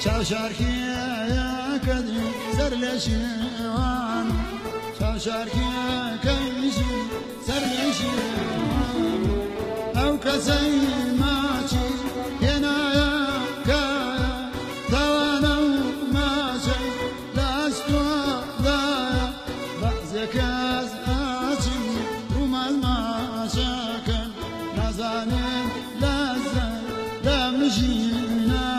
شاركيا كذي سر لشيوان شاركيا كيشي سر لشيوان أو كسي ماشي هنا كايا ثوانا ماشي لا استوى ضايا بعزك أزاتي وما الماشاكل نازانين لازل لا مشينا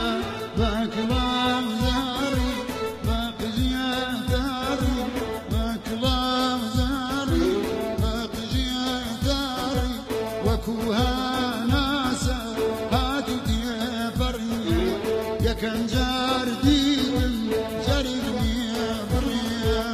كان جاردي جاردني بريا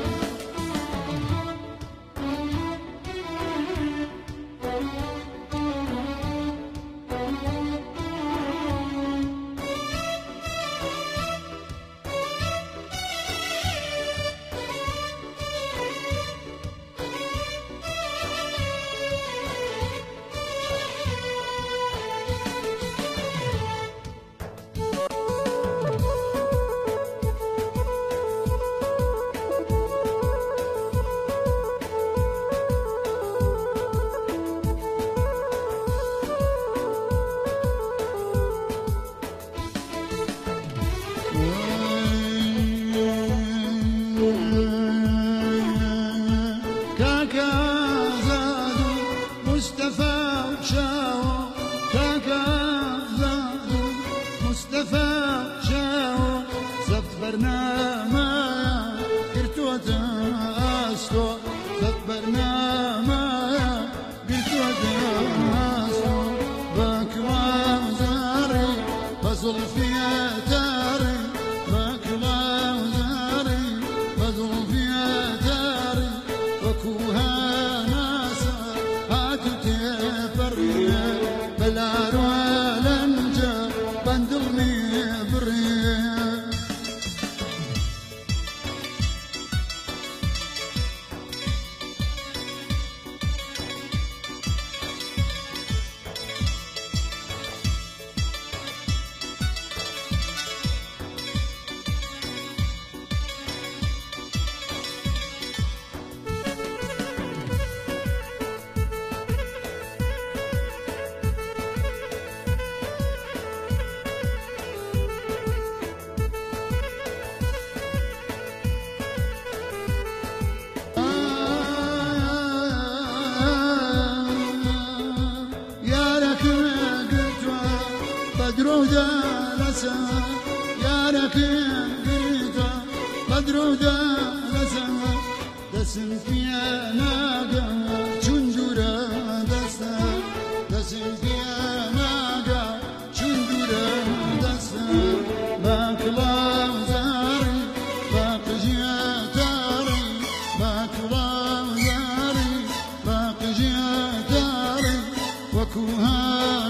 بدرو جالسا يا ركين قريتا بدرو جالسا دسم فيها ناقا شندورا دسا دسم فيها ناقا شندورا دسا باكلا زاري باقجيا تاري باكلا زاري باقجيا تاري وكوها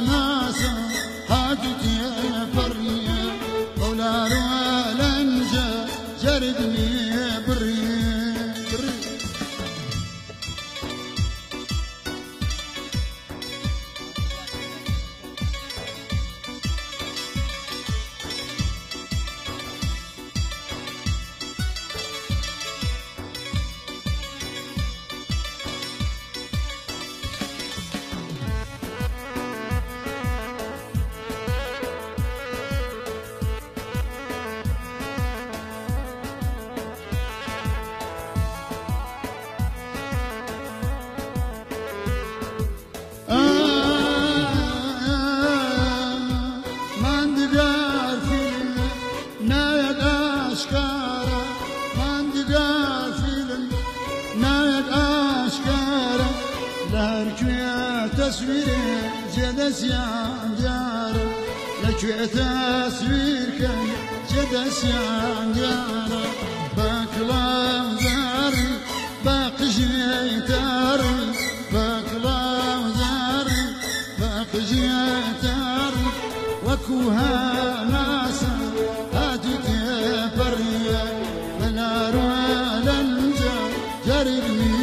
تصوير جدس يا جار لك تصوير كان جدس يا جار باكلا زاري باقجي تاري باكلا زاري باقجي تاري وكوها ناسا هاتت بريا بنار ولنجا جربني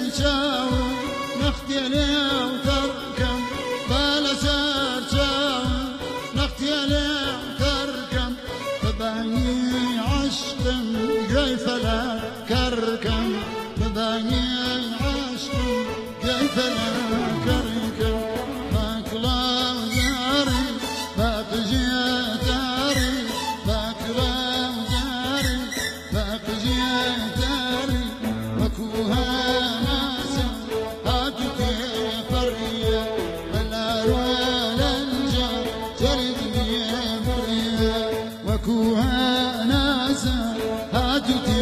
سرچاو نختیلی ترکم بالا سرچاو نختیلی ترکم ببانی عشقم جای فلا کرکم ببانی عشقم جای فلا کرکم باکلا زاری باقجیتاری باکلا زاری باقجیتاری وكوها ناسا هاتك فريا بلا ولا الجار جردني فريا وكوها ناسا هاتك